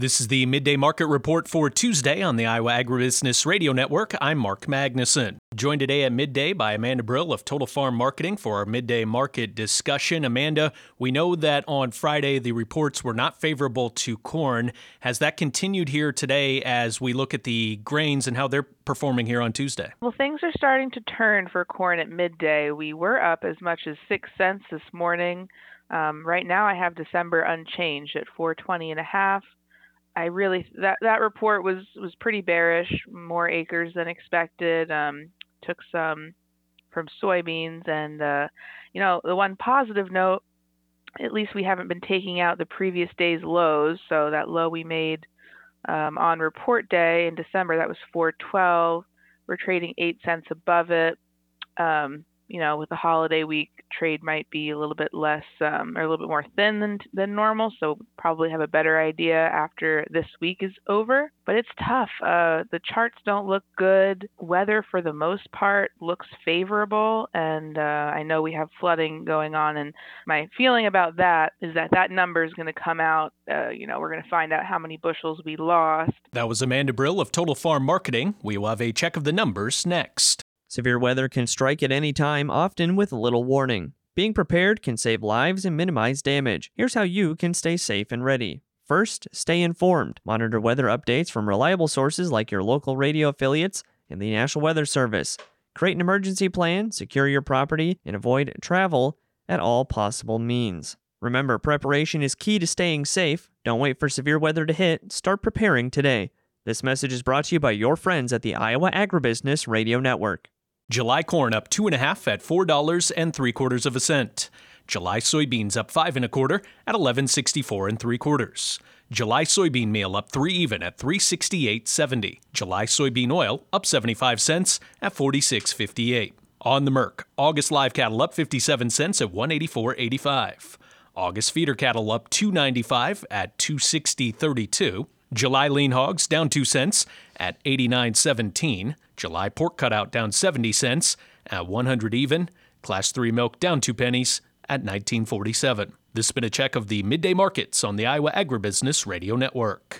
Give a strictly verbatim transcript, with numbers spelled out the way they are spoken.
This is the Midday Market Report for Tuesday on the Iowa Agribusiness Radio Network. I'm Mark Magnuson. Joined today at midday by Amanda Brill of Total Farm Marketing for our midday market discussion. Amanda, we know that on Friday the reports were not favorable to corn. Has that continued here today as we look at the grains and how they're performing here on Tuesday? Well, things are starting to turn for corn at midday. We were up as much as six cents this morning. Um, right now I have December unchanged at four twenty and a half. I really that that report was was pretty bearish, more acres than expected. Um, took some from soybeans, and uh, you know the one positive note, at least we haven't been taking out the previous day's lows. So that low we made um, on report day in December, that was four twelve. We're trading eight cents above it. Um, you know, with the holiday week, trade might be a little bit less um, or a little bit more thin than than normal. So probably have a better idea after this week is over. But it's tough. Uh, the charts don't look good. Weather, for the most part, looks favorable. And uh, I know we have flooding going on. And my feeling about that is that that number is going to come out. Uh, you know, we're going to find out how many bushels we lost. That was Amanda Brill of Total Farm Marketing. We will have a check of the numbers next. Severe weather can strike at any time, often with little warning. Being prepared can save lives and minimize damage. Here's how you can stay safe and ready. First, stay informed. Monitor weather updates from reliable sources like your local radio affiliates and the National Weather Service. Create an emergency plan, secure your property, and avoid travel at all possible means. Remember, preparation is key to staying safe. Don't wait for severe weather to hit. Start preparing today. This message is brought to you by your friends at the Iowa Agribusiness Radio Network. July corn up two and a half at four dollars and three quarters of a cent. July soybeans up five and a quarter at eleven sixty-four and three quarters. July soybean meal up three even at three sixty-eight seventy. July soybean oil up seventy-five cents at forty-six fifty-eight. On the Merc, August live cattle up fifty-seven cents at one eighty-four eighty-five. August feeder cattle up two ninety-five at two sixty thirty-two. July lean hogs down two cents at eighty-nine seventeen. July pork cutout down seventy cents at one hundred even. Class three milk down two pennies at nineteen forty-seven. This has been a check of the midday markets on the Iowa Agribusiness Radio Network.